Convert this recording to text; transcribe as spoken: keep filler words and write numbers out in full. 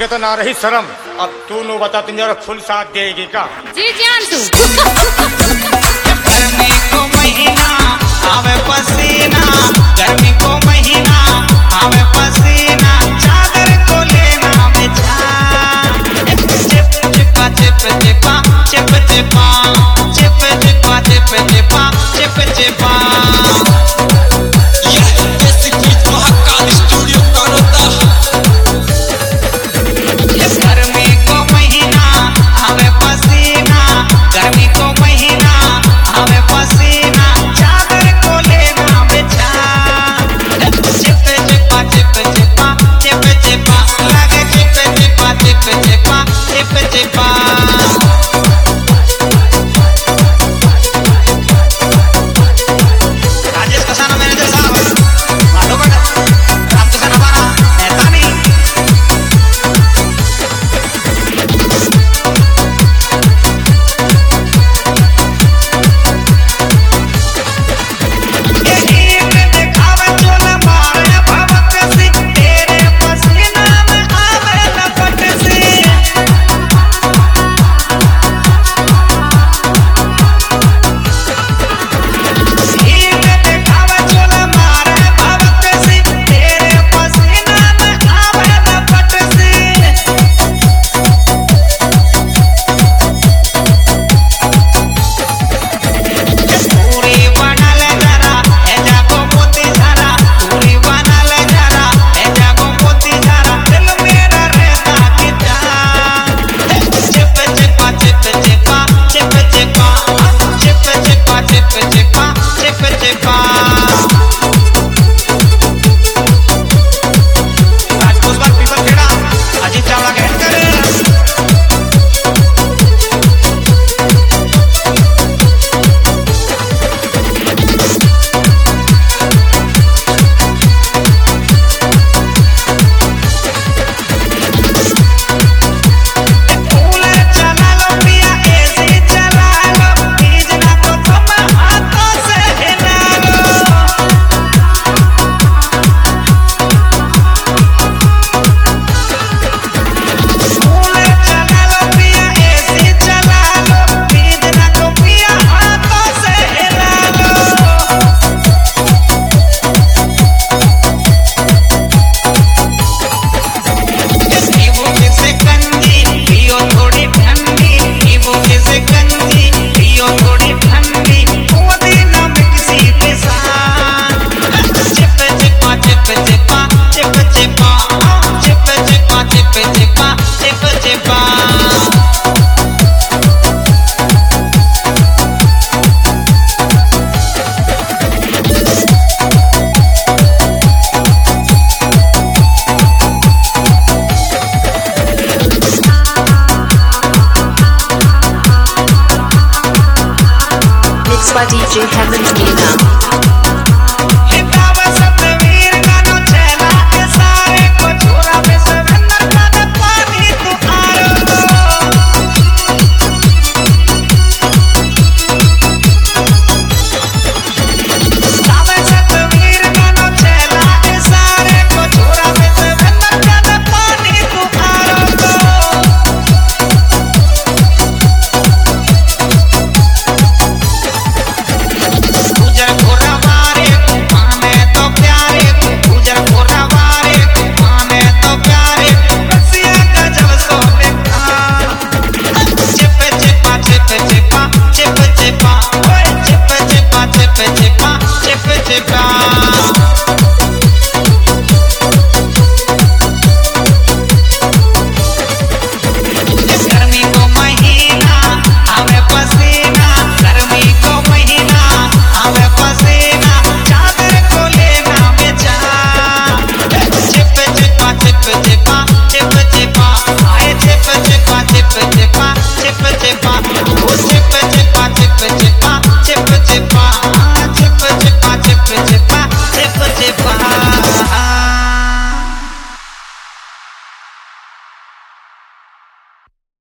तो ना रही शर्म। अब तू नो बता, तुम जरा फुल साथ देगी का? जी जान तू गर्मी को महीना आवे पसीना, गर्मी को महीना आवे पसीना, चादर को लेना बिछा, चिप चिपा चिप चिपा चिप चिपा चिप चिपा चिप चिपा चिप चिपा। गर्मी को महीना आवे पसीना, गर्मी को महीना आवे पसीना, चादर को लेना बिछा, चिप चिपा चिप चिपा चिप चिपा, लगे चिप चिपा चिप चिपा चिप चिपा। राजेश कसाना मैनेजर साहब, माधोगढ़ राम कसाना बारा ऐतानी। by D J Heaven's Meena. Chip, chip, chip, chip, chip, chip, chip, chip, chip, chip, chip, chip,